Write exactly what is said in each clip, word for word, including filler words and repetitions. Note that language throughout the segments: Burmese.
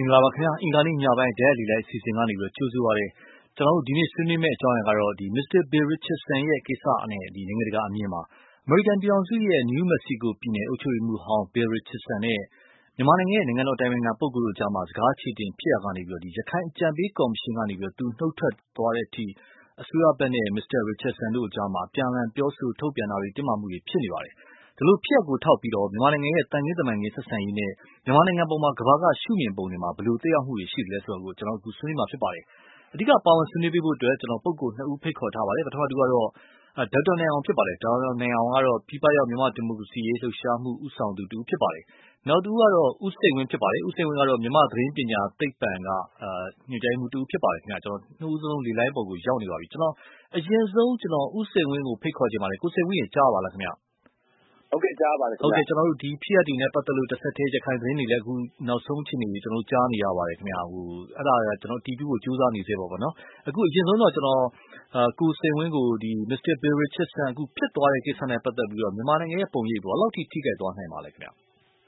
င်္ဂလာပါခင်ဗျာအင်္ဂါနေ့ညပိုင်းဒဲလီလိုက်အစီအစဉ်ကနေပြီးကြိုဆိုပါရစေကျွန်တော်တို့ဒီနေ့ဆွေးနွေးမယ့်အကြောင်းအရာကတော့ဒီ မစ္စတာ Bill Richardson ရဲ့ကိစ္စနဲ့ဒီနိုင်ငံတကာအမြင်မှာအမေရိကန်ပြည်ထောင်စုရဲ့ New Mexico ပြည်နယ်အုပ်ချုပ်ရေးမှူးဟောင်း Bill Richardson နဲ့မြန်မာနိုင်ငံရဲ့နိုင်ငံတော်တိုင်ပင်ခံပုဂ္ဂိုလ်တို့ကြားမှာစကားချေတင်ဖြစ်ရကနေပြီးတော့ဒီရခိုင်အကြံပေးကော်မရှင်ကနေပြီးတော့သူနှုတ်ထွက်သွားတဲ့အထိအစိုးရဘက်နဲ့ မစ္စတာ Richardson တို့ကြားမှာအပြန်အလှန်ပြောဆိုထုတ်ပြန်တာတွေတင်းမာမှုတွေဖြစ်နေပါတယ်ဒီလိုဖြစ်ကိုထောက်ပြီးတော့မြန်မာနိုင်ငံရဲ့တန်ခင်းတမန်ခင်းဆက်ဆံရေးနဲ့မြန်မာနိုင်ငံပေါ်မှာကမ္ဘာကရှုမြင်ပုံတွေမှာဘယ်လိုသက်ရောက်မှုတွေရှိတယ်လဲဆိုတော့ကျွန်တော်အခုဆွေးနွေးမှာဖြစ်ပါတယ်အဓိကပါဝင်ဆွေးနွေးပေးဖို့အတွက်ကျွန်တော်ပုဂ္ဂိုလ်နှစ်ဦးဖိတ်ခေါ်ထားပါတယ်ပထမတူကတော့ဒေါက်တာနိုင်အောင်ဖြစ်ပါတယ်ဒေါက်တာနိုင်အောင်ကတော့ပြည်ပရောက်မြန်မာဒီမိုကရေစီရေးလှုပ်ရှားမှုဦးဆောင်သူတူဖြစ်ပါတယ်နောက်တူကတော့ဦးစိန်ဝင်းဖြစ်ပါတယ်ဦးစိန်ဝင်းကတော့မြန်မာသတင်းပညာသိပ္ပံကအာညွှန်ကြားမှုတူဖြစ်ပါတယ်ခင်ဗျာကျွန်တော်နှစ်ဦးစလုံးလေလိုင်းပုံကိုရောက်နေပါပြီကျွန်တော်အရင်ဆုံးကျွန်တော်ဦးစိန်ဝင်းကိုဖိတ်ခေါ်ချင်ပါတယ်ကိုစိန်ဝင်းရေကြားပါလားခင်ဗျာဟုတ်ကဲ့ကြားပါတယ်ခင်ဗျာဟုတ်ကဲ့ကျွန်တော်တို့ဒီဖြစ်ရည်နဲ့ပတ်သက်လို့တစ်ဆက်တည်းရခိုင်သတင်းတွေလည်းအခုနောက်ဆုံးအခြေအနေတွေကျွန်တော်ကြားနေရပါတယ်ခင်ဗျာဟိုအဲ့ဒါကကျွန်တော်တီဗီကိုကြိုးစားနေသေးပါဘောနော်အခုအရင်ဆုံးတော့ကျွန်တော်အာကိုစိန်ဝင်းကိုဒီ မစ္စတာ Bill Richardson အခုဖြစ်သွားတဲ့ကိစ္စနဲ့ပတ်သက်ပြီးတော့မြန်မာနိုင်ငံရဲ့ပုံရိပ်ပေါ်ဘယ်လောက်ထိထိခိုက်သွားနိုင်ပါလဲခင်ဗျာ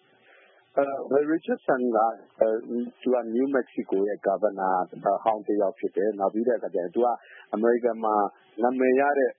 Bill Richardson ကသူက New Mexico ရဲ့ Governor ဟောင်းတစ်ယောက်ဖြစ်တယ်နောက်ပြီးတဲ့အခါကျရင်သူကအမေရိကန်မှာနာမည်ရတဲ့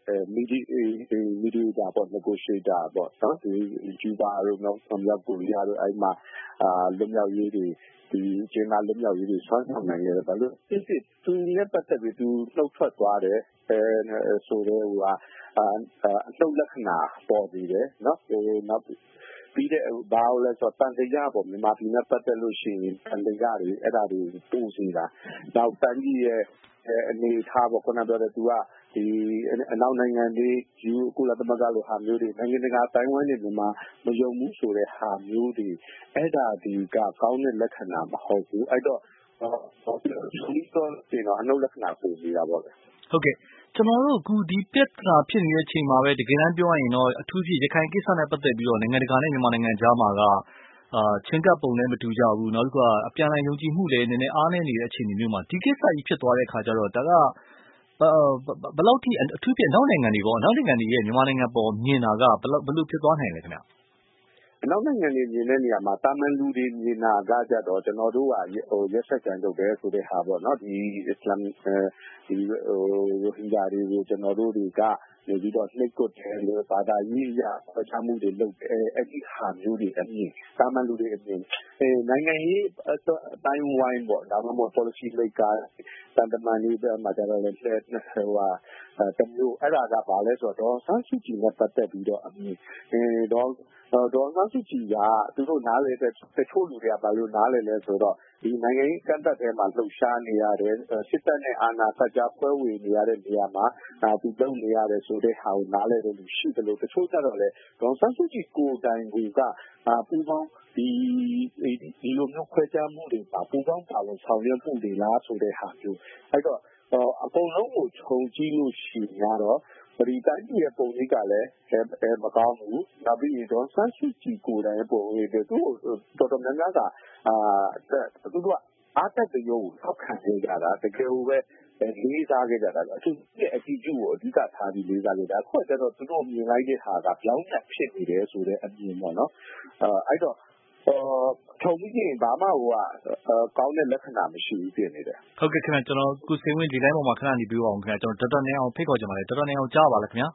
mediator ပေါ့ negotiator ပေါ့နော်ဒီကျူဘာတို့မြောက်ကိုရီးယားတို့အဲ့မှာအာလွတ်မြောက်ရေးတွေဒီကျင်းလာလွတ်မြောက်ရေးတွေဆွမ်းဆောင်နိုင်ရတယ်ဘာလို့ဖြစ်ဖြစ်သူနဲ့ပတ်သက်ပြီးသူနှုတ်ထွက်သွားတယ်အဲဆိုတော့ဟိုအာအနှုတ်လက္ခဏာပေါ်နေတယ်နော်ဟိုနောက်ပြီးတဲ့ဘာလို့လဲဆိုတော့တန်တရားပေါ့မြန်မာပြည်နဲ့ပတ်သက်လို့ရှိရင်တန်တရားတွေအဲ့ဒါတွေပို့စီတာနောက်တန်ကြီးရဲ့အနေထားပေါ့ခုနပြောတဲ့သူကဒီအနောက်နိုင်ငံတွေယူကုလသမဂ္ဂလိုဟာမျိုးတွေနိုင်ငံတကာတိုင်းဝိုင်းတွေမှာမယုံဘူးဆိုတဲ့ဟာမျိုးတွေအဲ့ဒါဒီကကောင်းတဲ့လက္ခဏာမဟုတ်ဘူးအဲ့တော့ဒီတော့ဒီတော့အနှုတ်လက္ခဏာပို့စီတာပေါ့လေဟုတ်ကဲ့ကျွန်တော်တို့အခုဒီပြဿနာဖြစ်နေတဲ့အချိန်မှာပဲတကယ်တမ်းပြောရရင်တော့အထူးဖြင့်ရခိုင်ကိစ္စနဲ့ပတ်သက်ပြီးတော့နိုင်ငံတကာနဲ့မြန်မာနိုင်ငံကြားမှာကအာချင်းကပ်ပုံလည်းမတူကြဘူးနောက်တစ်ခုကအပြန်အလှန်ယုံကြည်မှုလည်းနည်းနည်းအားနည်းနေတဲ့အခြေအနေမျိုးမှာဒီကိစ္စကြီးဖြစ်သွားတဲ့အခါကျတော့ဒါကဘယ်လောက်ထိအထူးဖြင့်နောက်နိုင်ငံတွေပေါ့နောက်နိုင်ငံတွေရဲ့မြန်မာနိုင်ငံပေါ်မြင်တာကဘယ်လောက်ဘယ်လိုဖြစ်သွားနိုင်လဲခင်ဗျအနောက်နိုင်ငံတွေမြင်တဲ့နေရာမှာတာမန်လူတွေမြင်တာကကြတော့ကျွန်တော်တို့ကဟိုရက်ဆက်ကြံလုပ်တယ်ဆိုတဲ့ဟာပေါ့နော်ဒီအစ္စလာမ်ဒီဟိုရိုဟင်ဂျာတွေကိုကျွန်တော်တို့တွေကနေပြီးတော့နှိပ်ကွပ်တယ်လို့ဘာသာရေးရအချမှုတွေလုပ်တယ်အဲ့ဒီဟာမျိုးတွေအမြင်တာမန်လူတွေအမြင်အဲနိုင်ငံရေးအတိုင်းဝိုင်းပေါ့ဒါမှမဟုတ် policy maker တန်တမာလေးတွေမှာကြတော့လည်းဟိုဟာတမျိုးအဲ့ဒါကဘာလဲဆိုတော့ဆန်းစုကြည်နဲ့ပတ်သက်ပြီးတော့အမြင်အဲတော့ဒေါ်ဆန်းစုကြည်ကသူတို့နားလေတဲ့တချို့လူတွေကဘာလို့နားလေလဲဆိုတော့ဒီနိုင်ငံရေးကန့်သက်ထဲမှာလှုပ်ရှားနေရတယ်စစ်တပ်နဲ့အာဏာဖက်ကြားပွဲဝင်နေရတဲ့နေရာမှာဒါသူလုပ်နေရတယ်ဆိုတဲ့ဟာကိုနားလေတဲ့လူရှိတယ်လို့တချို့ကြတော့လေဒေါ်ဆန်းစုကြည်ကိုယ်တိုင်ကအာပူပေါင်းဒီဒီလိုမျိုးခွဲခြားမှုတွေပါပူပေါင်းပါလို့ဆောင်ရွက်မှုတွေလားဆိုတဲ့ဟာမျိုးအဲ့တော့အကုန်လုံးကိုခြုံကြည့်လို့ရှိရင်တော့ဒီတိုင်းပြည်ရဲ့ပုံရိပ်ကလည်းအဲမကောင်းဘူးနောက်ပြီးတော့ဆန်းစုကြည်ကိုယ်တိုင်ပုံရိပ်တွေသူ့တော်တော်များများကအာသူကအားတက်တဲ့ရုပ်ကိုထောက်ခံနေကြတာတကယ်ကိုပဲလေးစားခဲ့ကြတာအထူးရဲ့ attitude ကိုအဓိကထားပြီးလေးစားခဲ့တာအခုကျတော့သူတို့မြင်လိုက်တဲ့ဟာကပြောင်းပြန်ဖြစ်နေတယ်ဆိုတဲ့အမြင်ပေါ့နော်အဲအဲ့တော့ထုံပြီးရင်ဘာမှဟိုကကောင်းတဲ့လက္ခဏာမရှိဘူးဖြစ်နေတယ်ဟုတ်ကဲ့ခင်ဗျကျွန်တော်ကိုစိန်ဝင်းဒီတိုင်းပေါ်မှာခဏနေပြောအောင်ခင်ဗျကျွန်တော်ဒေါက်တာနေအောင်ဖိတ်ခေါ်ချင်ပါတယ်ဒေါက်တာနေအောင်ကြားပါလားခင်ဗျ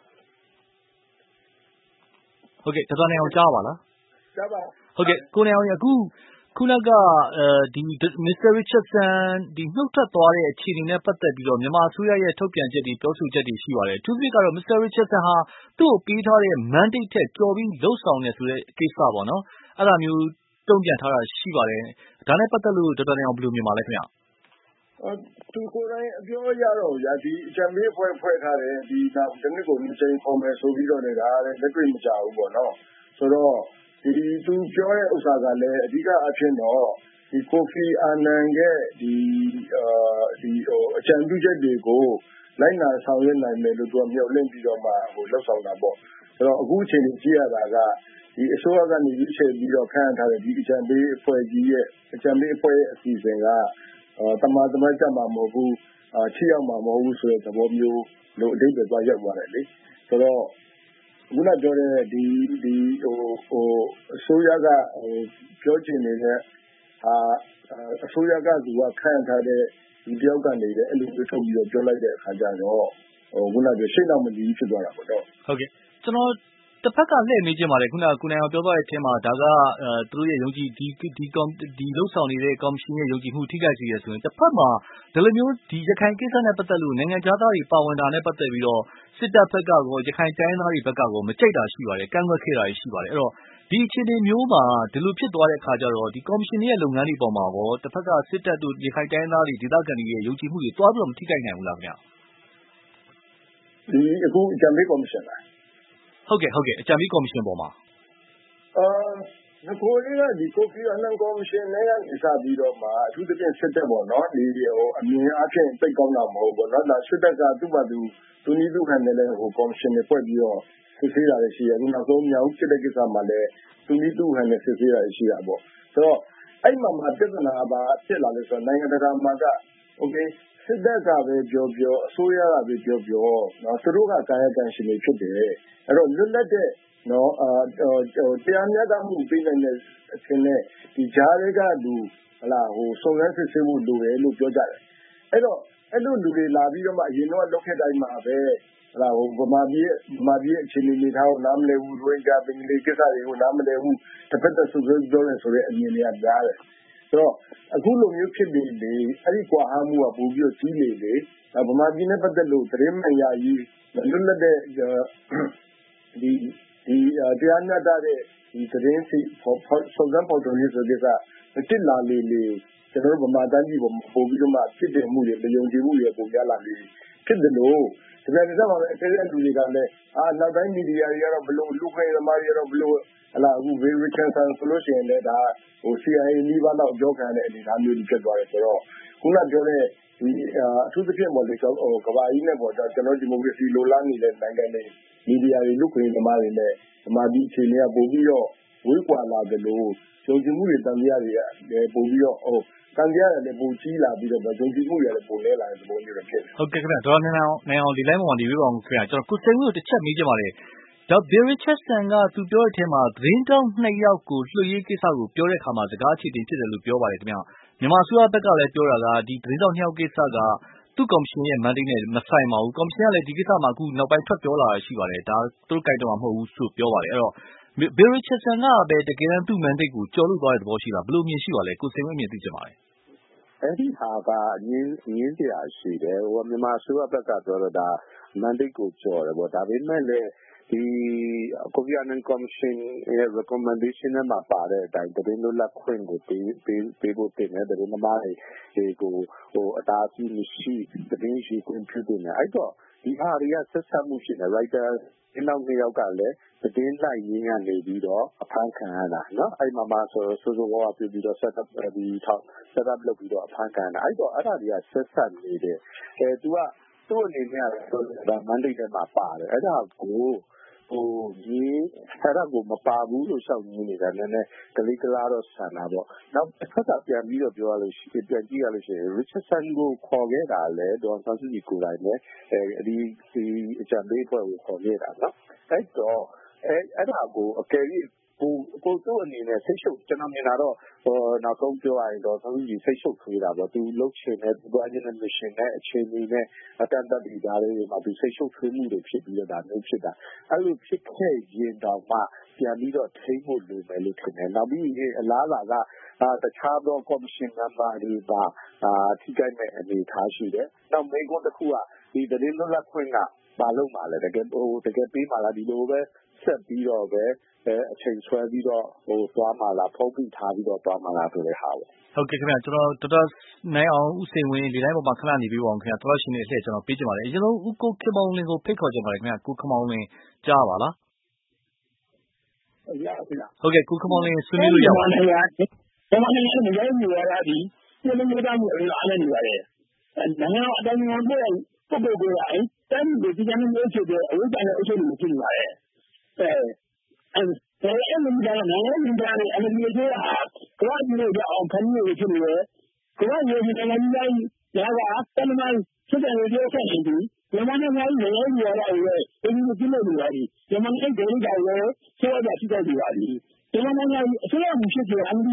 ဟုတ်ကဲ့ဒေါက်တာနေအောင်ကြားပါလားကြားပါဟုတ်ကဲ့ကိုနေအောင်အခုခုနကအဲဒီ မစ္စတာ Richardson ဒီနှုတ်ထွက်သွားတဲ့အခြေအနေနဲ့ပတ်သက်ပြီးတော့မြန်မာအစိုးရရဲ့ထုတ်ပြန်ချက်တွေပြောဆိုချက်တွေရှိပါတယ်အထူးသဖြင့်ကတော့ မစ္စတာ Richardson ဟာသူ့ကိုပေးထားတဲ့ mandate ထက်ကျော်ပြီးလှုပ်ဆောင်နေဆိုတဲ့ကိစ္စပေါ့နော်အဲ့ဒါမျိုးတုံ့ပြန်ထားတာရှိပါတယ်ဒါနဲ့ပတ်သက်လို့ဒေါက်တာနေအောင်ဘယ်လိုမြင်ပါလဲခင်ဗျသူကိုယ်တိုင်အပြောရတော့ရာဒီအကြံပေးအဖွဲ့ဖွဲ့ထားတယ်ဒီနောက်ဒီနေ့ကိုနှစ်ကြိမ်ပေါ်မယ်ဆိုပြီးတော့လည်းဒါလည်းလက်တွေ့မကြဘူးပေါ့နော်ဆိုတော့ဒီသူပြောတဲ့ဥစ္စာကလည်းအဓိကအဖြစ်တော့ဒီကိုဖီအာနန်ရဲ့ဒီအာဒီဟိုအကြံပြုချက်တွေကိုလိုက်နာဆောင်ရွက်နိုင်မယ်လို့သူကမျှော်လင့်ပြီးတော့မှဟိုလှုပ်ဆောင်တာပေါ့ဆိုတော့အခုအချိန်ကြီးကြည့်ရတာကဒီအစိုးရကနေရွေးချယ်ပြီးတော့ခန့်ထားတဲ့ဒီအကြံပေးအဖွဲ့ကြီးရဲ့အကြံပေးအဖွဲ့ရဲ့အစီအစဉ်ကတမန်တမန်ကြမှာမဟုတ်ဘူးချိရောက်မှာမဟုတ်ဘူးဆိုတဲ့သဘောမျိုးလို့အဓိပ္ပာယ်သွားရောက်သွားတယ်လေဆိုတော့ခုနပြောတဲ့ဒီဒီဟိုဟိုအစိုးရကဟိုပြောချင်နေတဲ့အစိုးရကသူကခန့်ထားတဲ့ဒီတယောက်ကနေလည်းအဲ့လိုမျိုးထုတ်ပြီးတော့ပြောလိုက်တဲ့အခါကျတော့ခုနကရှေ့နောက်မတည်ဖြစ်သွားတာပေါ့နော်ဟုတ်ကဲ့ကျွန်တော်တစ်ဖက်ကလှည့်မေးခြင်းပါတယ်ခုနကကိုနိုင်အောင်ပြောသွားတဲ့အထက်မှာဒါကသူတို့ရဲ့ယုံကြည်ဒီဒီဒီလှုပ်ဆောင်နေတဲ့ကော်မရှင်ရဲ့ယုံကြည်မှုထိခိုက်စေရဆိုရင်တစ်ဖက်မှာဒီလိုမျိုးဒီရခိုင်ကိစ္စနဲ့ပတ်သက်လို့နိုင်ငံခြားသားတွေပါဝင်တာနဲ့ပတ်သက်ပြီးတော့စစ်တပ်ဘက်ကကောရခိုင်တိုင်းသားတွေဘက်ကကောမကြိုက်တာရှိပါတယ်ကန့်ကွက်ခဲ့တာရှိပါတယ်အဲ့တော့ဒီအခြေအနေမျိုးမှာဒီလိုဖြစ်သွားတဲ့အခါကျတော့ဒီကော်မရှင်ရဲ့လုပ်ငန်းတွေပေါ်မှာရောတစ်ဖက်ကစစ်တပ်တို့ရခိုင်တိုင်းသားတွေဒေသခံတွေရဲ့ယုံကြည်မှုတွေတွားပြီးတော့မထိခိုက်နိုင်ဘူးလားခင်ဗျဒီအခုအကြံပေးကော်မရှင်လားဟုတ်ကဲ့ဟုတ်ကဲ့အကြံပေးကော်မရှင်ပေါ်မှာအာငကိုလေးကဒီကိုဖီအာနန်ကော်မရှင်နဲ့ကနေစပြီးတော့မှအထူးသဖြင့်စစ်တပ်ပေါ့နော်ဒီဟိုအမြင်အချင်းသိကောင်းတာမဟုတ်ဘူးနော်ဒါစစ်တပ်ကသူ့ဘာသူသူနည်းသူခံတယ်လေဟိုကော်မရှင်တွေဖွဲ့ပြီးတော့စစ်ဆေးတာလည်းရှိရတယ်နောက်ဆုံးမြောက်စစ်တဲ့ကိစ္စမှာလည်းသူနည်းသူခံနဲ့စစ်ဆေးတာရှိတာပေါ့ဆိုတော့အဲ့မှာမှာပြဿနာပါဖြစ်လာလို့ဆိုတော့နိုင်ငံတကာမှာကโอเคစစ်တပ်ကပဲပြောပြောအစိုးရကပဲပြောပြောနော်သူတို့ကကာယကံရှင်တွေဖြစ်တယ်အဲ့တော့လွတ်လပ်တဲ့နော်အာတရားမျှတမှုပေးနိုင်တဲ့အချင်းနဲ့ဒီကြားတွေကလူဟလာဟိုစုံစမ်းစစ်ဆေးမှုလိုတယ်လို့ပြောကြတယ်အဲ့တော့အဲ့လိုလူတွေလာပြီးတော့မှအရင်တော့လောက်ခဲ့တိုင်းမှာပဲဟလာဟိုဗမာပြည်ဗမာပြည်အခြေအနေတွေထားကိုနားမလည်ဘူးရိုဟင်ဂျာပင်လေးကိစ္စတွေကိုနားမလည်ဘူးတစ်ဖက်သက်ဆုပ်ပြောတယ်ဆိုတဲ့အမြင်တွေကကြားတယ်ဆိုတော့အခုလိုမျိုးဖြစ်နေလေအဲ့ဒီကွာဟမှုကပို့ပြီးတော့ကြီးနေလေဗမာပြည်နဲ့ပတ်သက်လို့သတင်းမှန်ရရေးလွတ်လပ်တဲ့ဒီဒီတရားမျှတတဲ့ဒီသတင်းစီစုံစမ်းပေါ်တော်ရေးဆိုတဲ့ကတစ်လာလေလေကျွန်တော်တို့ဗမာတိုင်းပြည်ပေါ်ပို့ပြီးတော့မှဖြစ်တဲ့မှုတွေမယုံကြည်မှုတွေပုံပြလာလေဖြစ်တယ်လို့ဒီလိုမျိုးမှာအဲ့ဒီလူတွေကလည်းအာနောက်တိုင်းမီဒီယာတွေကတော့ဘလို့လူခွင့်သမားတွေကတော့ဘလို့ဟလာအခု very richardson ဆိုလို့ရှိရင်လည်းဒါဟို C I A နီးပါးတော့ကြောက်ခံတဲ့အနေအထားမျိုးကြီးဖြစ်သွားတယ်ဆိုတော့ခုနပြောတဲ့ဒီအထူးသဖြင့်ပေါ့လေဟိုကဘာကြီးနဲ့ပေါ့ကျွန်တော်ဒီမိုကရေစီလိုလားနေတဲ့နိုင်ငံတွေမီဒီယာတွေလူခွင့်သမားတွေနဲ့ဒီမှာဒီအခြေအနေကပို့ပြီးတော့ဝေးကွာလာတယ်လို့ယုံကြည်မှုတွေတန်တရားတွေကပို့ပြီးတော့ဟိုတန်တရားတွေလည်းပိုကြီးလာပြီးတော့ယုံကြည်မှုတွေလည်းပိုလဲလာတဲ့သဘောမျိုးတွေဖြစ်တယ်ဟုတ်ကဲ့ခင်ဗျဒေါ်နိုင်အောင်နိုင်အောင်ဒီလိုင်းပေါ်မှာဒီဝေးပါအောင်ခင်ဗျကျွန်တော်ကိုစိန်ကိုတစ်ချက်မေးကြပါလေဒါဘီရစ်ချက်ဆန်ကသူပြောတဲ့အထက်မှာသတင်းတောင်းနှစ်ယောက်ကိုလွှတ်ရေးကိစ္စကိုပြောတဲ့အခါမှာစကားအခြေတင်ဖြစ်တယ်လို့ပြောပါတယ်ခင်ဗျမြန်မာအစိုးရဘက်ကလည်းပြောတာကဒီသတင်းတောင်းနှစ်ယောက်ကိစ္စကသူ့ကော်မရှင်ရဲ့ mandate နဲ့မဆိုင်ပါဘူးကော်မရှင်ကလည်းဒီကိစ္စမှာအခုနောက်ပိုင်းထွက်ပြောလာတာရှိပါတယ်ဒါသူတို့ကြိုက်တော့မှာမဟုတ်ဘူးဆိုပြောပါတယ်အဲ့တော့ဘီရစ်ချက်ဆန်ကပဲတကယ်တမ်းသူ့ mandate ကိုကျော်လွတ်သွားတဲ့သဘောရှိတာဘယ်လိုမြင်ရှိပါလဲကိုစိန်ဝင်းမြင်သိချင်ပါတယ်အဲ့ဒီဟာကငင်းငင်းစရာရှိတယ်ဟိုမြန်မာအစိုးရဘက်ကပြောတော့ဒါ mandate ကိုကျော်တယ်ပေါ့ဒါပေမဲ့လည်းဒီကိုဖီအာနန်ကော်မရှင်ရဲ့ recommendation နဲ့မှာပါတဲ့အတိုင်းသတင်းလွတ်လပ်ခွင့်ကိုပေးပေးပေးဖို့တင်တယ်သတင်းသမားတွေကိုဟိုအတားအဆီးမရှိသတင်းရှိခွင့်ပြုတင်တယ်အဲ့တော့ဒီဟာတွေကဆက်ဆက်မှုရှိတယ် writer နောက်နှစ်ယောက်ကလည်းသတင်းလိုက်ရင်းကနေပြီးတော့အဖမ်းခံရတာเนาะအဲ့မှာမှဆိုဆိုဆိုဝါပြပြီးတော့ set up ဒီထောက် set up လုပ်ပြီးတော့အဖမ်းခံရတာအဲ့တော့အဲ့ဒါတွေကဆက်ဆက်နေတယ်အဲ तू ကသူ့အနေနဲ့ဆိုတော့ mandate ထဲမှာပါတယ်အဲ့ဒါကိုဟိုဒီအဲ့ဒါကိုမပါဘူးလို့ရှောက်နေနေတာနည်းနည်းကလေးကလားတော့ဆန်တာပေါ့နောက်တစ်ခါပြန်ပြီးတော့ပြောရလို့ရှိပြန်ကြည့်ရလို့ရှိရင် Richardson ကိုခေါ်ခဲ့တာလေဒေါ်ဆန်းစုကြည်ကိုယ်တိုင်လည်းအဲဒီဒီအကြံပေးဖွဲ့ကိုခေါ်ခဲ့တာနော်အဲ့တော့အဲအဲ့ဒါကိုအကယ်၍ကိုကိုတို့အနေနဲ့ဆိတ်ရှုပ်ကျွန်တော်မြင်တာတော့ဟိုနောက်ဆုံးပြောရရင်တော့သူကြီးဆိတ်ရှုပ်ထွေးတာပေါ့သူလှုပ်ချင်တဲ့သူအချင်းနဲ့ mission နဲ့အချိန်ကြီးနဲ့အတန်တပြီးသားလေးတွေမှာသူဆိတ်ရှုပ်ထွေးမှုတွေဖြစ်ပြီးတော့ဒါမျိုးဖြစ်တာအဲ့လိုဖြစ်ခဲ့ရင်တော့မှပြန်ပြီးတော့ထိန်းဖို့လိုမယ်လို့ထင်တယ်နောက်ပြီးအလားလာကတခြားသော commission member တွေပါထိခိုက်မဲ့အနေထားရှိတယ်နောက်မိကုန်းတစ်ခုကဒီသတင်းလွတ်လပ်ခွင့်ကဘာလို့မှလဲတကယ်ဟိုတကယ်ပေးမှလားဒီလိုပဲဆက်ပြီးတော့ပဲအချိန်ဆွဲပြီးတော့ဟိုသွားမှလားဖုံးပြီးထားပြီးတော့သွားမှလားဆိုတဲ့ဟာပေါ့ဟုတ်ကဲ့ခင်ဗျကျွန်တော်တော်တော်နိုင်အောင်ဥစိန်ဝင်ဒီတိုင်းပေါ်မှာခဏနေပြီးပါအောင်ခင်ဗျတော်ရှင်နေအလှည့်ကျွန်တော်ပေးချင်ပါတယ်အရင်ဆုံးဥကိုခင်မောင်လင်းကိုဖိတ်ခေါ်ချင်ပါတယ်ခင်ဗျကိုခင်မောင်လင်းကြားပါလားရပါပြီဟုတ်ကဲ့ကိုခင်မောင်လင်းဆွေးနွေးလို့ရပါတယ်ကျွန်တော်လည်းမရိုးဘူးရတာဒီပြည်လုံးသားမှုအလားနဲ့နေပါတယ်နိုင်ငံအတိုင်းအမြဲပုဂ္ဂိုလ်ကိုယ်တိုင်တမ်းဒီကနေ့မျိုးဖြစ်တဲ့အဝိဇ္ဇာနဲ့အချုပ်လို့ဖြစ်နေပါတယ်အဲအဲအဲ့လိုမျိုးနိုင်ငံ့ပြည်သားတွေအမေရိကန်ကဘာလို့လဲအောင်ခဏလေးဖြစ်နေလဲကဘာလို့ဒီနိုင်ငံကြီးဒါကတမန်စစ်တယ်လို့ပြောချက်ရှိတယ်မြန်မာနိုင်ငံကြီးလည်းရရတယ်လေဒီလိုကြည့်လို့ရတယ်မြန်မာနိုင်ငံဒေသကလည်းဆက်ရတာရှိတယ်ဒီပါလိဒီမြန်မာနိုင်ငံအစိုးရမှုဖြစ်တဲ့အမေ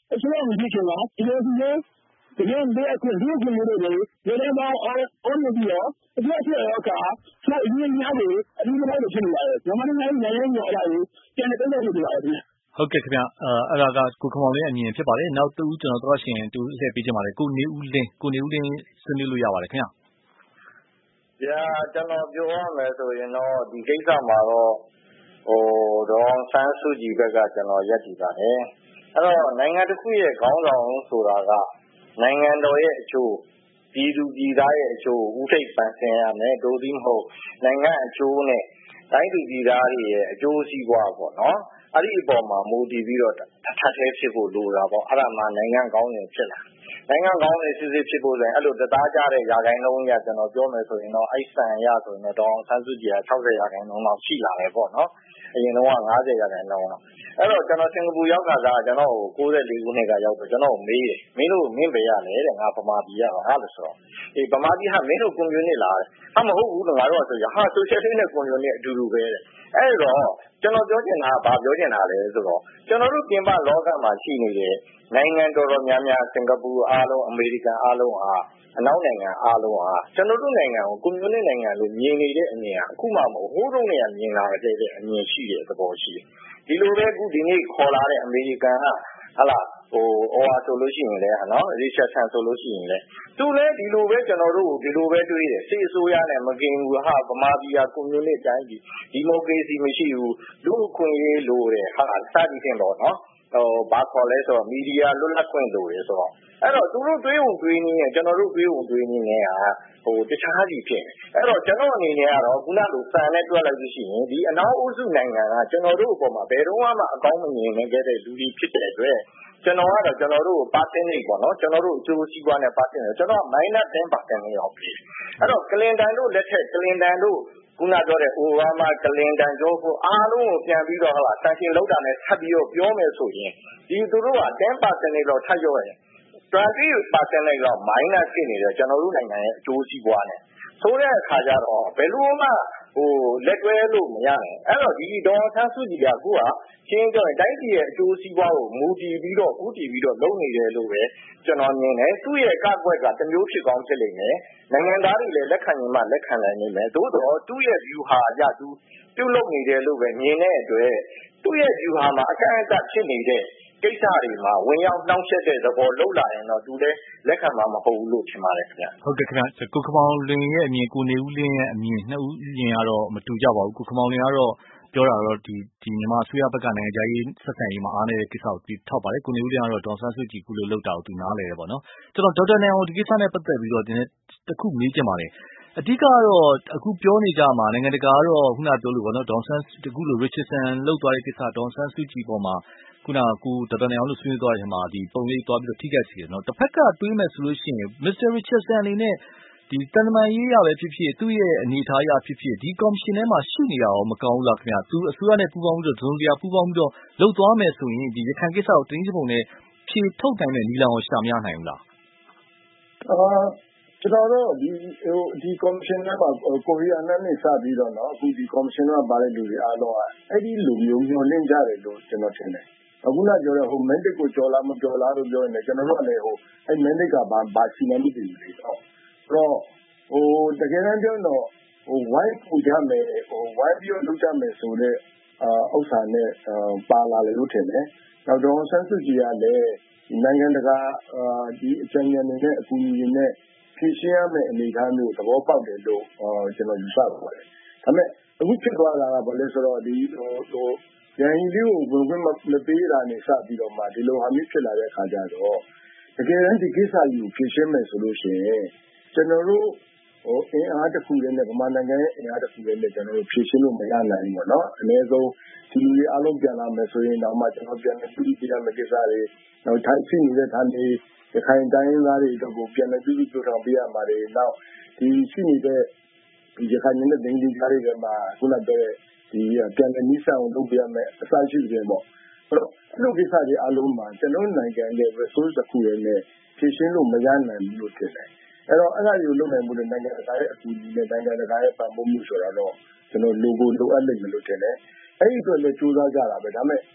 အစိုးရမဖြစ်ခင်မှာဒီလိုမျိုးတကယ်လည်းအခုဒီလိုမျိုးတွေရေထဲမှာအော်နေပြီးတော့အပြည့်အစုံရောကဆိုအရင်များတွေအရင်များတွေဖြစ်နေပါတယ်မြန်မာနိုင်ငံရဲ့နိုင်ငံရေးအလားတူပြန်တဲ့တဲ့တွေပါတယ်ဟုတ်ကဲ့ခင်ဗျအဲ့ဒါကကိုခင်မောင်လင်းအမြင်ဖြစ်ပါတယ်နောက်တူကျွန်တော်တို့ရှင်တူလှည့်ပေးကြပါလေကိုနေဦးလင်းကိုနေဦးလင်းဆွေးနွေးလို့ရပါတယ်ခင်ဗျာကျွန်တော်ပြောရမယ်ဆိုရင်တော့ဒီကိစ္စမှာတော့ဟိုတော့ဆန်းစုကြည်ဘက်ကကျွန်တော်ရက်တည်ပါတယ်အဲ့တော့နိုင်ငံတစ်ခုရဲ့ခေါင်းဆောင်ဆိုတာကနိုင်ငံတော်ရဲ့အကျိုးပြည်သူပြည်သားရဲ့အကျိုးဥထိပ်ပန်ဆင်ရမယ်ဒို့သည်မဟုတ်နိုင်ငံအကျိုးနဲ့တိုင်းသူပြည်သားတွေရဲ့အကျိုးစီးပွားပေါ့နော်အဲ့ဒီအပေါ်မှာမူတည်ပြီးတော့ထပ်ထဲဖြစ်ဖို့လိုတာပေါ့အဲ့ဒါမှနိုင်ငံကောင်းရင်ဖြစ်လာနိုင်ငံကောင်းနေစစ်စစ်ဖြစ်ဖို့ဆိုရင်အဲ့လိုတသားကြတဲ့ရာခိုင်နှုန်းကြီးကကျွန်တော်ပြောမယ်ဆိုရင်တော့အဲ့စံရဆိုရင်တော့ဆန်းစုကြည်က၆၀ရာခိုင်နှုန်းလောက်ရှိလာတယ်ပေါ့နော်အရင်တော့၅၀ရာခိုင်နှုန်းလောက်အဲ့တော့ကျွန်တော်စင်ကာပူရောက်ခါစားကျွန်တော်ကို၉၄ခုနှစ်ကရောက်တော့ကျွန်တော်မေးတယ်မင်းတို့မင်းပဲရလေတဲ့ငါဗမာပြည်ရပါဟာလို့ဆိုတော့အေးဗမာပြည်ဟာမင်းတို့ကွန်မြူနစ်လားတဲ့ဟာမဟုတ်ဘူးငါတို့ဆိုရဟာဆိုရှယ်လစ်နဲ့ကွန်မြူနစ်အတူတူပဲတဲ့အဲ့တော့ကျွန်တော်ပြောချင်တာကဘာပြောချင်တာလဲဆိုတော့ကျွန်တော်တို့ပြင်ပလောကမှာရှိနေတဲ့နိုင်ငံတော်တော်များများစင်ကာပူအားလုံးအမေရိကန်အားလုံးဟာအနောက်နိုင်ငံအားလုံးဟာကျွန်တော်တို့နိုင်ငံကိုကွန်မြူနစ်နိုင်ငံလို့မြင်နေတဲ့အမြင်ဟာအခုမှမဟုတ်ဟိုးတုန်းကမြင်လာတဲ့အမြင်ရှိတဲ့သဘောရှိတယ်ဒီလိုပဲအခုဒီနေ့ခေါ်လာတဲ့အမေရိကန်ကဟာလာဟိုအော်အားဆိုလို့ရှိရင်လည်းနော်ရီချက်ဆန်ဆိုလို့ရှိရင်လည်းသူလည်းဒီလိုပဲကျွန်တော်တို့ဒီလိုပဲတွေးတယ်စစ်အစိုးရနဲ့မကင်ဘူးဟာဗမာပြည်ကကွန်မြူနစ်တိုင်းပြည်ဒီမိုကရေစီမရှိဘူးလူ့အခွင့်အရေးလိုတယ်ဟာစသည်ဖြင့်တော့နော်ဟိုဘာခေါ်လဲဆိုတော့မီဒီယာလွတ်လပ်ခွင့်လိုတယ်ဆိုတော့အဲ့တော့သူတို့တွေးုံတွေးနည်းနဲ့ကျွန်တော်တို့တွေးုံတွေးနည်းနဲ့ဟာဟိုတခြားစီဖြစ်နေအဲ့တော့ကျွန်တော်အနေနဲ့ကတော့ခုနလိုစံနဲ့တွက်လိုက်လို့ရှိရင်ဒီအနောက်အုပ်စုနိုင်ငံကကျွန်တော်တို့အပေါ်မှာဘယ်တော့မှအကောင်းမမြင်နိုင်ခဲ့တဲ့လူတွေဖြစ်တဲ့အတွက်ကျွန်တော်ကတော့ကျွန်တော်တို့ percentage ပေါ့နော်ကျွန်တော်တို့အကျိုးစီးပွားနဲ့ percentage ကျွန်တော် minus ten percent လောက်ပြီအဲ့တော့ကလင်တန်တို့လက်ထက်ကလင်တန်တို့ခုနပြောတဲ့အိုဘားမားကလင်တန်ဂျိုးကိုအားလုံးကိုပြန်ပြီးတော့ဟလာဆန်ရှင်လောက်တာနဲ့ထပ်ပြီးတော့ပြောမယ်ဆိုရင်ဒီသူတို့က ten percent လောက်ထပ်ရောရင်twenty percent လောက် minus ဖြစ်နေတယ်ကျွန်တော်တို့နိုင်ငံရဲ့အကျိုးစီးပွားနဲ့ဆိုတဲ့အခါကျတော့ဘယ်လိုမှဟိုလက်တွဲလို့မရနိုင်အဲ့တော့ဒီဒေါ်ဆန်းစုကြည်ကအခုကရှင်းပြောရင်တိုင်းပြည်ရဲ့အကျိုးစီးပွားကိုမူတည်ပြီးတော့ဥတည်ပြီးတော့လုပ်နေတယ်လို့ပဲကျွန်တော်မြင်တယ်သူ့ရဲ့ကကွက်ကတမျိုးဖြစ်ကောင်းဖြစ်လိမ့်မယ်နိုင်ငံသားတွေလည်းလက်ခံရင်မှလက်ခံနိုင်နိုင်မယ်သို့တော့သူ့ရဲ့ view ဟာအရသူပြုလုပ်နေတယ်လို့ပဲမြင်တဲ့အတွက်သူ့ရဲ့ view ဟာမှာအကန့်အသတ်ဖြစ်နေတဲ့ကိစ္စတွေမှာဝင်ရောက်နှောင့်ယှက်တဲ့သဘောလောက်လာရင်တော့သူလည်းလက်ခံမှာမဟုတ်ဘူးလို့ထင်ပါတယ်ခင်ဗျဟုတ်ကဲ့ခင်ဗျကိုခမောင်လင်းရဲ့အမြင်ကိုနေဦးလင်းရဲ့အမြင်နှစ်ဦးအမြင်ကတော့မတူကြပါဘူးကိုခမောင်လင်းကတော့ပြောတာတော့ဒီဒီမြန်မာအစိုးရဘက်ကနိုင်ငံခြားရေးဆက်ဆံရေးမှာအားနေတဲ့ကိစ္စကိုထောက်ပါတယ်ကိုနေဦးလင်းကတော့ဒေါ်ဆန်းစုကြည်ကုလို့လောက်တာကိုသူနားလဲတယ်ပေါ့နော်ကျွန်တော်ဒေါက်တာနိုင်အောင်ဒီကိစ္စနဲ့ပတ်သက်ပြီးတော့ဒီနေ့တခုမေးချင်ပါတယ်အဓိကတော့အခုပြောနေကြမှာနိုင်ငံတကာကတော့ခုနပြောလို့ပေါ့နော်ဒေါ်ဆန်းတကူလို့ Richardson လောက်သွားတဲ့ကိစ္စဒေါ်ဆန်းစုကြည်ပေါ်မှာခုနကကိုဒေါက်တာနိုင်အောင်လို့ဆွေးနွေးသွားတဲ့မှာဒီပုံလေးသွားပြီးတော့ထိခိုက်စေတယ်နော်တစ်ဖက်ကတွေးမယ်ဆိုလို့ရှိရင် Mister Richardson အနေနဲ့ဒီတန်တမာရေးရပဲဖြစ်ဖြစ်သူ့ရဲ့အနေအထားရဖြစ်ဖြစ်ဒီကော်မရှင်ထဲမှာရှိနေတာရောမကောင်းဘူးလားခင်ဗျသူအစိုးရနဲ့ပူးပေါင်းပြီးတော့ဇွန်တရားပူးပေါင်းပြီးတော့လှုပ်သွားမယ်ဆိုရင်ဒီရခိုင်ကိစ္စကိုတင်းကျပ်ပုံနဲ့ဖြေထုတ်နိုင်တဲ့နည်းလမ်းကိုရှာမရနိုင်ဘူးလားအာကျွန်တော်တို့ဒီဟိုဒီကော်မရှင်ထဲမှာကိုရီးယားနဲ့စပြီးတော့เนาะအခုဒီကော်မရှင်ကပါတဲ့လူတွေအားလုံးကအဲ့ဒီလူမျိုးမျိုးလင့်ကြတယ်လို့ကျွန်တော်ထင်တယ်အခုနပြောတဲ့ဟို mandate ကိုကြော်လာမကြော်လာလို့ပြောနေတယ်ကျွန်တော်တို့ကလည်းဟိုအဲ့ mandate ကဘာဘာရှိနေမှမသိဘူးလေတော့အဲ့တော့ဟိုတကယ်တမ်းပြောတော့ဟို why ပူကြမယ်ဟို why ပြောလုပ်ကြမယ်ဆိုတဲ့အာဥစ္စာနဲ့ပါလာလေလို့ထင်တယ်နောက်တော့ဆန်းစုကြည်ကလည်းနိုင်ငံတကာအာဒီအကြံဉာဏ်တွေနဲ့အကူအညီတွေနဲ့ဖြည့်ရှင်းရမယ့်အနေအထားမျိုးသဘောပေါက်တယ်လို့ကျွန်တော်ယူဆပါတယ်ဒါပေမဲ့အခုဖြစ်သွားတာကဘာလဲဆိုတော့ဒီဟိုဟိုရန်ကြီးလေးကိုဝင်ဝင်မပေးတာနဲ့စပြီးတော့မှဒီလိုဟာမျိုးဖြစ်လာတဲ့အခါကျတော့တကယ်တမ်းဒီကိစ္စကြီးကိုဖြည့်ရှင်းမယ်ဆိုလို့ရှိရင်ကျွန်တော်တို့ဟိုအင်အားတစ်ခုတည်းနဲ့ဗမာနိုင်ငံရဲ့အင်အားတစ်ခုတည်းနဲ့ကျွန်တော်တို့ဖြည့်ရှင်းလို့မရနိုင်ဘူးပေါ့နော်အနည်းဆုံးဒီလူတွေအားလုံးပြန်လာမယ်ဆိုရင်တော့မှကျွန်တော်ပြန်ပြီးပြည်ပြရမယ့်ကိစ္စတွေနောက်ထိုင်ရှိနေတဲ့ဌာနေရခိုင်တိုင်းရင်းသားတွေတို့ကိုပြန်ပြီးပြည်ပြထောင်ပေးရမှာတွေနောက်ဒီရှိနေတဲ့ဒီရခိုင်နဲ့ဒင်းဒီကြားတွေမှာခုနကဒီပြန်ပြီးနိစ္စအောင်လုပ်ပြရမယ်အစရှိတယ်ပေါ့အဲ့တော့အဲ့လိုကိစ္စတွေအားလုံးမှာကျွန်တော်နိုင်ငံရဲ့ resource တစ်ခုရဲ့နဲ့ဖြည့်ရှင်းလို့မရနိုင်ဘူးလို့ထင်တယ်အဲ့တော့အဲ့ဒါကိုလုပ်နိုင်မှုနဲ့နိုင်ငံတကာရဲ့အကူအညီနဲ့နိုင်ငံတကာရဲ့ပံ့ပိုးမှုဆိုတာတော့ကျွန်တော် logo လိုအပ်လိမ့်မယ်လို့ထင်တယ်အဲ့ဒီအတွက်လည်းစူးစမ်းကြတာပဲဒါပေမဲ့ဟ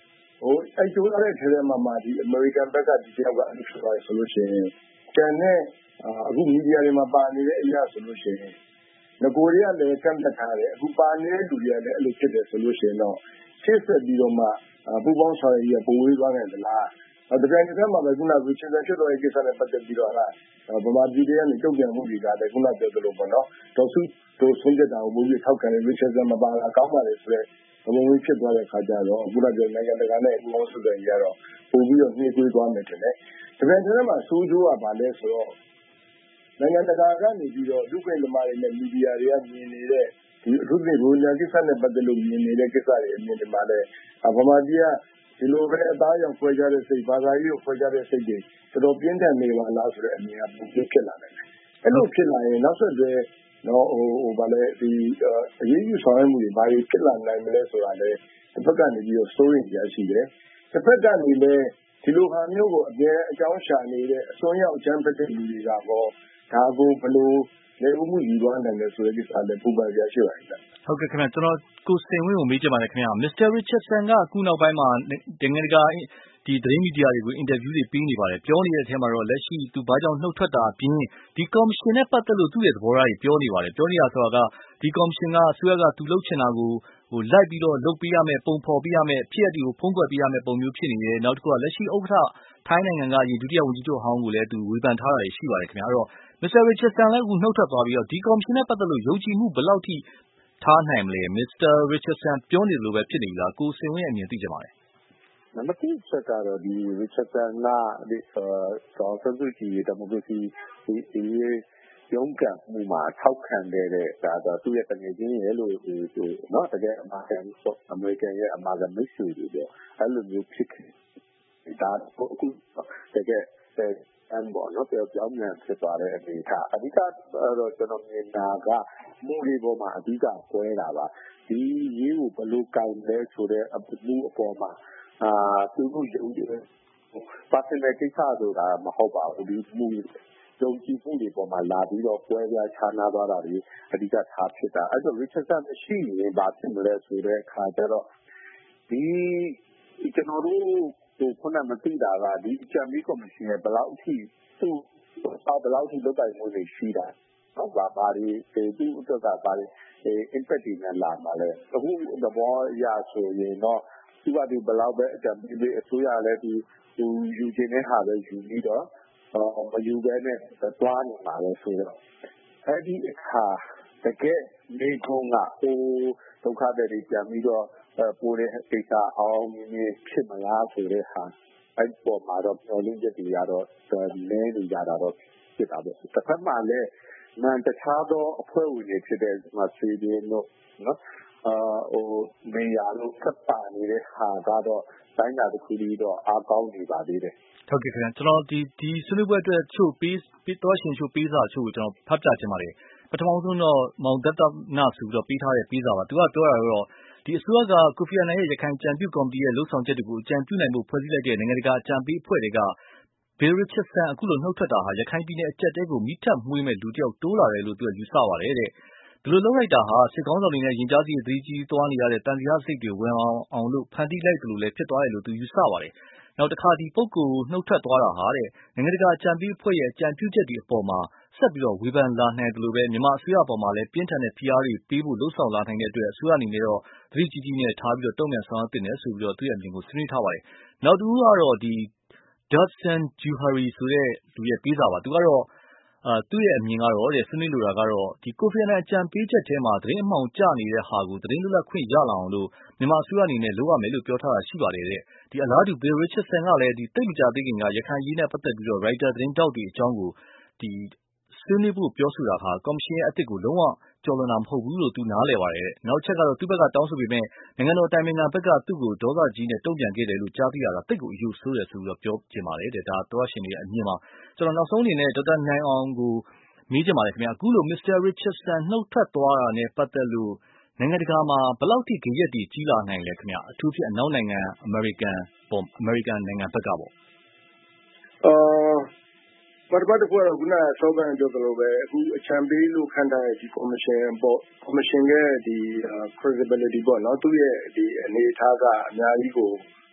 ဟိုအဲ့ကျိုးရတဲ့ထဲထဲမှာမှဒီအမေရိကန်ဘက်ကဒီတယောက်ကအဲ့လိုဖြစ်သွားရဆိုလို့ရှိရင်ကျန်တဲ့အခုမီဒီယာတွေမှာပါနေတဲ့အရာဆိုလို့ရှိရင်ငကိုတွေကလည်းကန့်သက်ထားတယ်အခုပါနေတဲ့လူတွေကလည်းအဲ့လိုဖြစ်တယ်ဆိုလို့ရှိရင်တော့ရှေ့ဆက်ပြီးတော့မှပူပေါင်းဆောင်ရွက်ပုံဝေးသွားနိုင်သလားတကယ်တစ်ခါမှပဲခုနကချင်းချင်းဖြစ်တော့တဲ့ကိစ္စနဲ့ပတ်သက်ပြီးတော့ဟာဗမာပြည်တွေကနေတုံ့ပြန်မှုတွေကလည်းခုနပြောသလိုပေါ့နော်ဒေါ်စုတို့ဆုံးဖြတ်တာကိုပုံပြီးထောက်ခံနေရချက်စမပါတာကောင်းပါလေဆိုတဲ့ဘုံဝင်ဖြစ်သွားတဲ့ခါကျတော့ခုနပြောနိုင်ငံတကာနဲ့အမှုအောင်စုတဲ့ကြီးကတော့ပုံပြီးတော့နှေးကွေးသွားမယ်ထင်တယ်တကယ်တမ်းမှာစိုးကျိုးကဘာလဲဆိုတော့နိုင်ငံတကာကနေပြီးတော့လူ့ခွင့်သမားတွေနဲ့မီဒီယာတွေကမြင်နေတဲ့ဒီအထူးသဖြင့်ရိုဟင်ဂျာကိစ္စနဲ့ပတ်သက်လို့မြင်နေတဲ့ကိစ္စတွေအမြင်တွေမှာလည်းဗမာပြည်ကဒီလိုပဲအသားရောင်ခွဲကြတဲ့စိတ်ဘာသာရေးကိုခွဲကြတဲ့စိတ်တွေတော်တော်ပြင်းထန်နေပါလားဆိုတဲ့အမြင်ကပုံပြဖြစ်လာတယ်။အဲ့လိုဖြစ်လာရင်နောက်ဆက်တွဲနော်ဟိုဟိုဗာလဲဒီအရေးကြီးဆောင်ရွက်မှုတွေဘာတွေဖြစ်လာနိုင်မလဲဆိုတာလည်းတစ်ဖက်ကနေပြီးတော့စိုးရိမ်ကြရှိတယ်။တစ်ဖက်ကနေလည်းဒီလိုဟာမျိုးကိုအပြည့်အကြောင်းရှာနေတဲ့အစွန်းရောက်အကြမ်းဖက်တဲ့လူတွေကပေါ့ဒါကိုဘလို့လေဥမှုယူသွားနိုင်တယ်ဆိုတဲ့ကိစ္စလည်းပူပန်ကြရှိပါတယ်ဗျ။ဟုတ်ကဲ့ခင်ဗျကျွန်တော်ကိုစိန်ဝင်းကိုမေးချင်ပါတယ်ခင်ဗျမစ္စတာရစ်ချတ်ဆန်ကအခုနောက်ပိုင်းမှာနိုင်ငံတကာဒီသတင်းမီဒီယာတွေကိုအင်တာဗျူးတွေပေးနေပါတယ်ပြောနေတဲ့အထဲမှာတော့လက်ရှိသူဘာကြောင့်နှုတ်ထွက်တာအပြင်ဒီကော်မရှင်နဲ့ပတ်သက်လို့သူ့ရဲ့သဘောထားတွေပြောနေပါတယ်ပြောနေတာဆိုတာကဒီကော်မရှင်ကအစိုးရကသူလုပ်ချင်တာကိုဟိုလိုက်ပြီးတော့လုပ်ပေးရမယ်ပုံဖော်ပေးရမယ်ဖြစ်ရည်ကိုဖုံးကွယ်ပေးရမယ်ပုံမျိုးဖြစ်နေတယ်နောက်တစ်ခုကလက်ရှိဥက္ကဋ္ဌထိုင်းနိုင်ငံကဒီဒုတိယဝန်ကြီးချုပ်ဟောင်းကိုလည်းသူဝေဖန်ထားတာရှိပါတယ်ခင်ဗျအဲ့တော့မစ္စတာရစ်ချတ်ဆန်လည်းအခုနှုတ်ထွက်သွားပြီးတော့ဒီကော်မရှင်နဲ့ပတ်သက်လို့ယုံကြည်မှုဘယ်လောက်ထိထားနိုင်မလဲမစ္စတာရစ်ချတ်ဆန်ပြောနေလို့ပဲဖြစ်နေပြီလားကိုစိန်ဝင်းရဲ့အမြင်သိကြပါမယ်နံပါတ်တစ်ချက်ကတော့ဒီ Richardson ကဒီဆောင်းစုကြည်ဒီမိုကရေစီဒီဒီရုံးကမှုမှာထောက်ခံတဲ့ဒါတော့သူ့ရဲ့တကယ်ချင်းရဲ့လို့ဟိုနော်တကယ်အမေရိကန်အမေရိကန်ရဲ့အမှားကမိတ်ဆွေတွေပြောအဲ့လိုမျိုးဖြစ်ဒါအခုတကယ်အန်ဘောနော်ပြောပြောင်းပြန်ဖြစ်သွားတဲ့အနေအထားအဓိကတော့ကျွန်တော်မြင်တာကမူတွေပေါ်မှာအဓိကကွဲတာပါဒီရေးကိုဘယ်လိုကင်လဲဆိုတဲ့အမှုအပေါ်မှာအာသူတို့ယုံကြည်တယ် personal ကိစ္စဆိုတာမဟုတ်ပါဘူးဒီမှုယုံကြည်မှုတွေပေါ်မှာလာပြီးတော့ပွဲပြခြားနာသွားတာတွေအဓိကထားဖြစ်တာအဲ့တော့ Richardson မရှိရင်ဘာဖြစ်မလဲဆိုတဲ့အခါကျတော့ဒီကျွန်တော်တို့ဟိုခုနမသိတာကဒီချမ်ပီယံကော်မရှင်ရဲ့ဘယ်လောက်အထိသူ့ဘယ်လောက်အထိလုပ်ပိုင်မှုတွေရှိတာဟုတ်ပါပါဒီသူ့အတွက်ကပါဒီ impact တွေနဲ့လာမှာလဲအခုသဘောရဆိုရင်တော့သူကဒီဘယ်လောက်ပဲအကြံပေးအစိုးရလည်းဒီသူယူခြင်းနဲ့ဟာပဲယူပြီးတော့မယူဘဲနဲ့သွားနေမှာလဲဆိုတော့အဲ့ဒီအခါတကယ်နေကုန်းကဟိုဒုက္ခတွေပြန်ပြီးတော့ပိုးတဲ့ကိစ္စအောင်မြင်ဖြစ်မလားဆိုတဲ့ဟာအဲ့ပေါ်မှာတော့ပြောလို့ရတဲ့ရတော့လဲနေကြတာတော့ဖြစ်တာပဲတစ်ခါမှလည်းမန်တခြားသောအဖွဲ့ဝင်တွေဖြစ်တဲ့မဆွေးတွေလို့နော်အာဟိုနေရာလို့ဆက်ပါနေတဲ့ဟာကတော့တိုင်းတာတစ်ခုပြီးတော့အားကောင်းနေပါသေးတယ်ဟုတ်ကဲ့ခင်ဗျကျွန်တော်ဒီဒီဆွေးနွေးပွဲအတွက်ချို့ပေးပေးတော့ရှင်ချို့ပေးစာချို့ကိုကျွန်တော်ဖတ်ပြခြင်းပါတယ်ပထမဆုံးတော့မောင်သက်တနာဆိုပြီးတော့ပေးထားတဲ့ပေးစာပါသူကပြောတာတော့ဒီအစိုးရကကိုဖီအာနန်ရဲ့ရခိုင်ကြံပြုကော်မတီရဲ့လှုပ်ဆောင်ချက်တွေကိုအကြံပြုနိုင်မှုဖွဲ့စည်းလိုက်တဲ့နိုင်ငံတကာအကြံပေးအဖွဲ့တွေကဘီရစ်ချတ်ဆန်အခုလိုနှုတ်ထွက်တာဟာရခိုင်ပြည်နယ်အကြက်တဲကိုမိထပ်မွေးမဲ့လူတယောက်တိုးလာတယ်လို့သူကယူဆပါတယ်တဲ့ဒီလိုလုပ်လိုက်တာဟာစစ်ကောင်းဆောင်တွေနဲ့ရင်ကြားစီအသေးကြီးသွားနေရတဲ့တန်တရားစိတ်တွေဝင်အောင်အောင်လို့ဖန်တီးလိုက်တယ်လို့လည်းဖြစ်သွားတယ်လို့သူယူဆပါတယ်နောက်တစ်ခါဒီပုဂ္ဂိုလ်နှုတ်ထွက်သွားတာဟာတဲ့နိုင်ငံတကာအကြံပေးအဖွဲ့ရဲ့အကြံပြုချက်တွေအပေါ်မှာဆက်ပြီးတော့ဝေဖန်လာနိုင်တယ်လို့ပဲမြန်မာအစိုးရအပေါ်မှာလည်းပြင်းထန်တဲ့ဖိအားတွေပေးဖို့လှုံ့ဆော်လာနိုင်တဲ့အတွက်အစိုးရအနေနဲ့တော့သတိကြီးကြီးနဲ့ထားပြီးတော့တုံ့ပြန်ဆောင်ရွက်တင်တယ်ဆိုပြီးတော့သူ့ရဲ့အမြင်ကိုဆွေးနွေးထားပါတယ်နောက်တစ်ခုကတော့ဒီ Dodson Juhari ဆိုတဲ့လူရဲ့ပေးစာပါသူကတော့အာသူ့ရဲ့အမြင်ကတော့တဲ့ဆွေးနွေးလိုတာကတော့ဒီကိုဖီအာနန်အကြံပေးချက်ထဲမှာသတင်းအမှောင်ကျနေတဲ့ဟာကိုသတင်းလွတ်လပ်ခွင့်ရလာအောင်လို့မြန်မာအစိုးရအနေနဲ့လုပ်ရမယ်လို့ပြောထားတာရှိပါတယ်တဲ့ဒီအလားတူ Bill Richardson ကလည်းဒီတိတ်မကြသေးခင်ကရခိုင်ရေးနဲ့ပတ်သက်ပြီးတော့ writer သတင်းတောက်တွေအကြောင်းကိုဒီဆွေးနွေးဖို့ပြောဆိုတာဟာကော်မရှင်ရဲ့အသစ်ကိုလုံးဝကျော်လွန်တာမဟုတ်ဘူးလို့သူနားလည်ပါတယ်တဲ့နောက်ချက်ကတော့သူ့ဘက်ကတောင်းဆိုပေမဲ့နိုင်ငံတော်တိုင်ပင်ခံဘက်ကသူ့ကိုဒေါသကြီးနဲ့တုံ့ပြန်ခဲ့တယ်လို့ကြားသိရတာတိတ်ကိုအယုဆိုးတယ်ဆိုပြီးတော့ပြောချင်ပါတယ်တဲ့ဒါတော့ရှင်ရဲ့အမြင်ပါကျွန်တော်နောက်ဆုံးအနေနဲ့ဒေါက်တာနိုင်အောင်ကိုမေးချင်ပါတယ်ခင်ဗျအခုလိုမစ္စတာရစ်ချတ်ဆန်နှုတ်ထွက်သွားတာနဲ့ပတ်သက်လို့နိုင်ငံတကာမှာဘယ်လောက်ထိဂရက်တွေကြီးလာနိုင်လဲခင်ဗျအထူးဖြင့်အနောက်နိုင်ငံအမေရိကန်ပေါ့အမေရိကန်နိုင်ငံဘက်ကပေါ့အာပထမတစ်ခုကတော့ခုနကစောကန်ပြောသလိုပဲအခုအချမ်းပေးလို့ခန့်ထားတဲ့ဒီကော်မရှင်ပေါ့ကော်မရှင်ရဲ့ဒီ credibility ပေါ့နော်သူ့ရဲ့ဒီအနေအထားကအများကြီးကို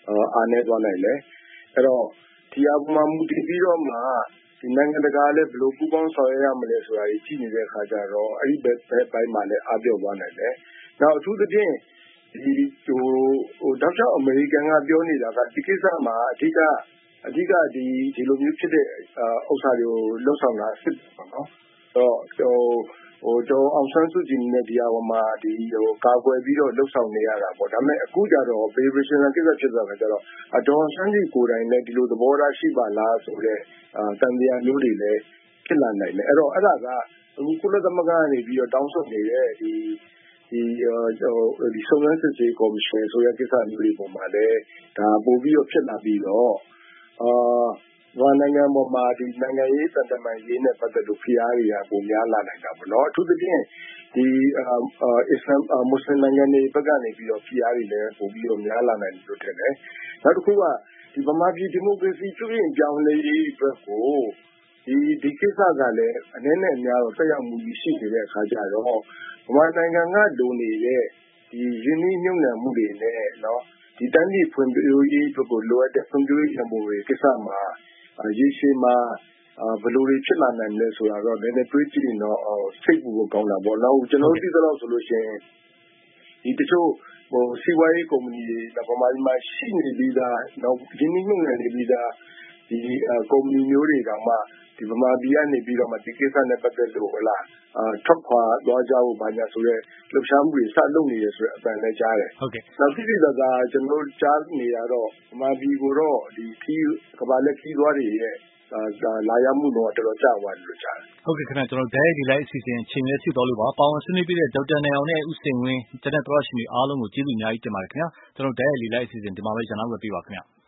အားနည်းသွားနိုင်တယ်အဲ့တော့ဒီအပေါ်မှာမူတည်ပြီးတော့မှဒီနိုင်ငံတကာလည်းဘယ်လိုပူးပေါင်းဆောင်ရွက်ရမလဲဆိုတာကြီးကြည့်နေတဲ့အခါကျတော့အဲ့ဒီဘက်ဘက်မှာလည်းအားပြော့သွားနိုင်တယ်နောက်အထူးသဖြင့်ဒီဟိုဟိုတောက်လျှောက်အမေရိကန်ကပြောနေတာကဒီကိစ္စမှာအဓိကအဓိကဒီဒီလိုမျိုးဖြစ်တဲ့ဥစ္စာတွေကိုလှုပ်ဆောင်တာစစ်ပေါ့နော်တော့ဟိုဟိုတော့အောင်ဆန်းစုကြည်နဲ့ဒီအပေါ်မှာဒီဟိုကာကွယ်ပြီးတော့လှုပ်ဆောင်နေရတာပေါ့ဒါပေမဲ့အခုကျတော့ Federation ကိစ္စဖြစ်သွားတာကျတော့အတော်ဆန်းစုကိုယ်တိုင်လည်းဒီလိုသဘောထားရှိပါလားဆိုတော့တန်တရားမျိုးတွေလည်းဖြစ်လာနိုင်တယ်အဲ့တော့အဲ့ဒါကအခုကုလသမဂ္ဂကနေပြီးတော့တောင်းဆိုနေတဲ့ဒီဒီဒီစုံစမ်းစစ်ဆေးကော်မရှင်ဆိုရကိစ္စမျိုးတွေပေါ်မှာလည်းဒါပို့ပြီးတော့ဖြစ်လာပြီးတော့အာဘာနိုင်ငံပေါ်မှာဒီနိုင်ငံရေးတန်တမာရေးနဲ့ပတ်သက်လို့ဖိအားတွေကပုံများလာနိုင်တာပေါ့နော်အထူးသဖြင့်ဒီအစ္စလမ်မွတ်စလင်နိုင်ငံတွေဘက်ကနေပြီးတော့ဖိအားတွေလည်းပုံပြီးတော့များလာနိုင်တယ်လို့ထင်တယ်နောက်တစ်ခုကဒီဗမာပြည်ဒီမိုကရေစီပြုပြင်ပြောင်းလဲရေးအတွက်ကိုဒီဒီကိစ္စကလည်းအနေနဲ့အများတော့တက်ရောက်မှုရှိနေတဲ့အခါကျတော့ဗမာနိုင်ငံကလိုနေတဲ့ဒီရင်းနှီးမြှုပ်နှံမှုတွေနဲ့နော်ဒီတန်းကြီးဖွံ့ဖြိုးရေးအတွက်ကိုလိုအပ်တဲ့ဖွံ့ဖြိုးရေးရမှုတွေကိစ္စမှာရေရှည်မှာဘယ်လိုတွေဖြစ်လာနိုင်လဲဆိုတာတော့နည်းနည်းတွေးကြည့်ရင်တော့စိတ်ပူဖို့ကောင်းတာပေါ့။နောက်ကျွန်တော်သိသလောက်ဆိုလို့ရှိရင်ဒီတချို့ဟိုစီးပွားရေးကုမ္ပဏီတွေဗမာပြည်မှာရှိနေပြီးသားနောက်ရင်းနှီးမြှုပ်နှံနေပြီးသားဒီကုမ္ပဏီမျိုးတွေတောင်မှဒီဗမာပြည်ကနေပြီးတော့မှဒီကိစ္စနဲ့ပတ်သက်လို့ဟလာအာထွက်ခွာသွားကြဖို့ဘာညာဆိုရဲလှုပ်ရှားမှုတွေစလုပ်နေရဆိုတဲ့အပန်လည်းကြားတယ်ဟုတ်ကဲ့နောက်တိတိကျကျကျွန်တော်ကြားနေရတော့ဗမာပြည်ကိုတော့ဒီခီးကဘာလက်ခီးသွားတွေရဲ့လာရမှုတော့တော်တော်ကြာသွားတယ်လို့ကြားတယ်ဟုတ်ကဲ့ခင်ဗျကျွန်တော်ဓာတ်ရိုက်ဒီလိုက်အစီအစဉ်အချိန်လေးဖြစ်သွားလို့ပါပါဝင်ဆွေးနွေးပြတဲ့ဒေါက်တာနိုင်အောင်နဲ့ဦးစိန်ဝင်းကျန်တဲ့သောရရှင်တွေအားလုံးကိုကျေးဇူးအများကြီးတင်ပါတယ်ခင်ဗျာကျွန်တော်ဓာတ်ရိုက်ဒီလိုက်အစီအစဉ်ဒီမှာပဲရန်နာဝယ်ပေးပါခင်ဗျာ